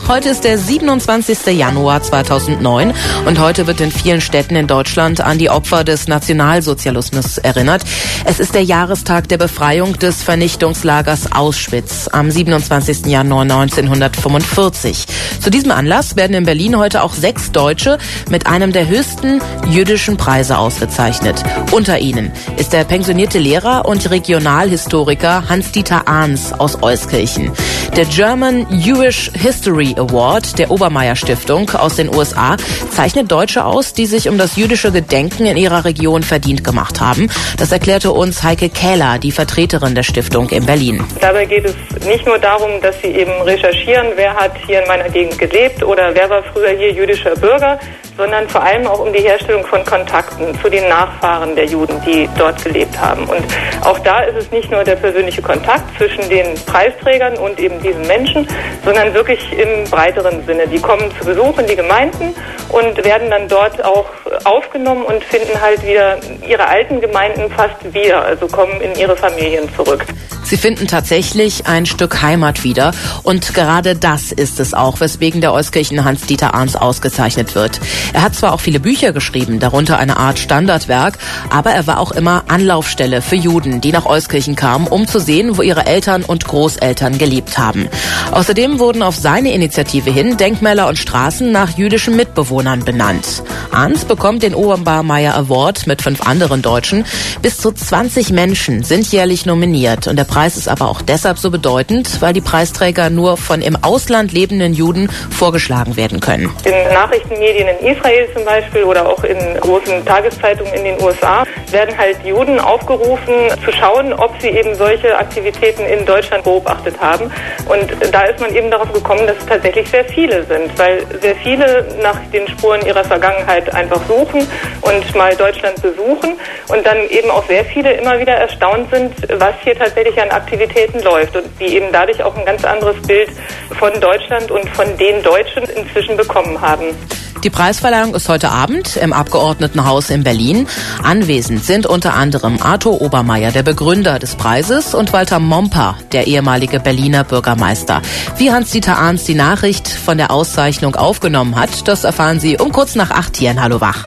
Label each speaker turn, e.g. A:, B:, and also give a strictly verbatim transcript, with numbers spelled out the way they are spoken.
A: Heute ist der siebenundzwanzigste Januar zweitausendneun und heute wird in vielen Städten in Deutschland an die Opfer des Nationalsozialismus erinnert. Es ist der Jahrestag der Befreiung des Vernichtungslagers Auschwitz am siebenundzwanzigsten Januar neunzehnhundertfünfundvierzig. Zu diesem Anlass werden in Berlin heute auch sechs Deutsche mit einem der höchsten jüdischen Preise ausgezeichnet. Unter ihnen ist der pensionierte Lehrer und Regionalhistoriker Hans-Dieter Ahns aus Euskirchen. Der German Jewish History Award der Obermayr Stiftung aus den U S A zeichnet Deutsche aus, die sich um das jüdische Gedenken in ihrer Region verdient gemacht haben. Das erklärte uns Heike Kähler, die Vertreterin der Stiftung in Berlin.
B: Dabei geht es nicht nur darum, dass sie eben recherchieren, wer hat hier in meiner Gegend gelebt oder wer war früher hier jüdischer Bürger, sondern vor allem auch um die Herstellung von Kontakten zu den Nachfahren der Juden, die dort gelebt haben. Und auch da ist es nicht nur der persönliche Kontakt zwischen den Preisträgern und eben diesen Menschen, sondern wirklich im breiteren Sinne. Die kommen zu Besuch in die Gemeinden und werden dann dort auch aufgenommen und finden halt wieder ihre alten Gemeinden fast wieder, also kommen in ihre Familien zurück.
A: Sie finden tatsächlich ein Stück Heimat wieder und gerade das ist es auch, weswegen der Euskirchen Hans-Dieter Ahns ausgezeichnet wird. Er hat zwar auch viele Bücher geschrieben, darunter eine Art Standardwerk, aber er war auch immer Anlaufstelle für Juden, die nach Euskirchen kamen, um zu sehen, wo ihre Eltern und Großeltern gelebt haben. Außerdem wurden auf seine Initiative hin Denkmäler und Straßen nach jüdischen Mitbewohnern benannt. Ahns bekommt den Obermayr Award mit fünf anderen Deutschen. Bis zu zwanzig Menschen sind jährlich nominiert und der Preis ist aber auch deshalb so bedeutend, weil die Preisträger nur von im Ausland lebenden Juden vorgeschlagen werden können.
B: In Nachrichtenmedien in Israel zum Beispiel oder auch in großen Tageszeitungen in den U S A werden halt Juden aufgerufen zu schauen, ob sie eben solche Aktivitäten in Deutschland beobachtet haben. Und da ist man eben darauf gekommen, dass es tatsächlich sehr viele sind, weil sehr viele nach den Spuren ihrer Vergangenheit einfach suchen und mal Deutschland besuchen und dann eben auch sehr viele immer wieder erstaunt sind, was hier tatsächlich an Aktivitäten läuft und die eben dadurch auch ein ganz anderes Bild von Deutschland und von den Deutschen inzwischen bekommen haben.
A: Die Preisverleihung ist heute Abend im Abgeordnetenhaus in Berlin. Anwesend sind unter anderem Arthur Obermayr, der Begründer des Preises, und Walter Momper, der ehemalige Berliner Bürgermeister. Wie Hans-Dieter Ahns die Nachricht von der Auszeichnung aufgenommen hat, das erfahren Sie um kurz nach acht hier in Hallo Wach.